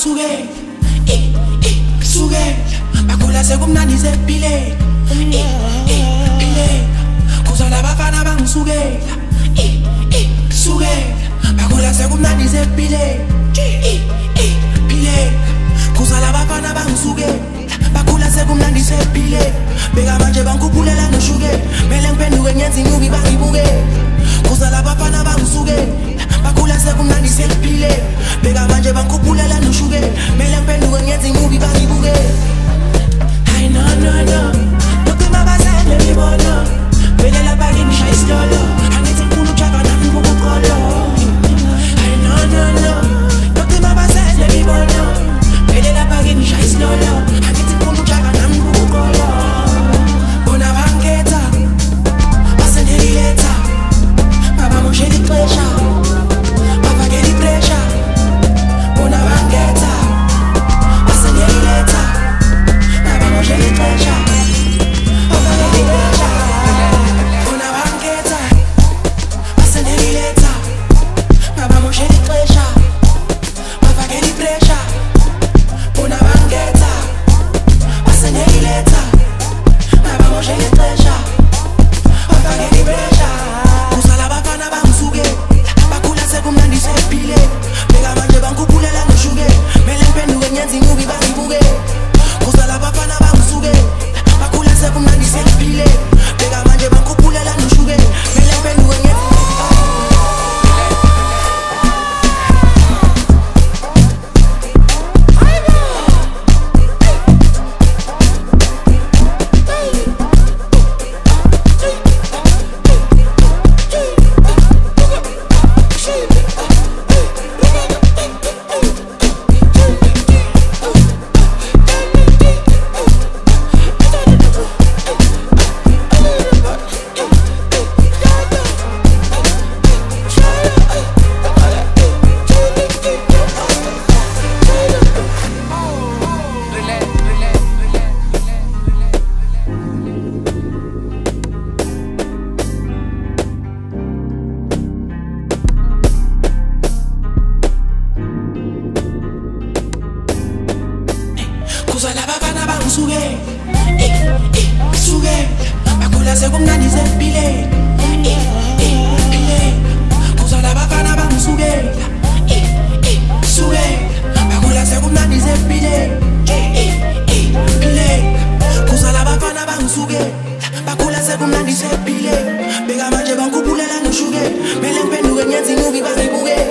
bangisuke suke bakhula sekumnandi sephile phile kuzala bafana bangisuke suke bakhula sekumnandi sephile phile kuzala bafana bangisuke bakhula sekumnandi sephile beka manje bangikhupulela noshuke mele ngiphenduke ngenze inyubi bangibuke kuzala bafana bangisuke bakhula sekumnandi sephile beka manje bangikhupulela noshuke mele ngiphenduke ngenze inyubi bangibuke hayi no nokucima basele ngibona vele lapha ngisha isilolo angithi ngifuna ukujava nami ngokukolo hayi no nokucima basele ngibona vele lapha ngisha isilolo angithi ngifuna ukujava nami ngokukolo bona bangikhetha basendelileta baba moshela ixesha bafakela ipresha bona bangikhetha basendelileta baba moshela ixesha bafakela ipresha bona bangikhetha basendelileta baba moshela ixesha bafakela ipresha bona bangikhetha basendelileta baba moshela ixesha bafakela ipresha kuzala bafana bangisuke bakhula sekumnandi sephile beka manje bangikhupulela noshuke mele ngiphenduke ngenze inyubi bangibuke kuzala bafana bangisuke bakhula sekumnandi sephile beka manje bangikhupulela noshuke mele ngiphenduke ngenze kuzala bafana bangisuke suke bakhula sekumnandi sephile phile kuzala bafana bangisuke suke bakhula sekumnandi sephile phile kuzala bafana bangisuke bakhula sekumnandi sephile beka manje bangikhupulela noshuke mele ngiphenduke ngenze inyubi bangibuke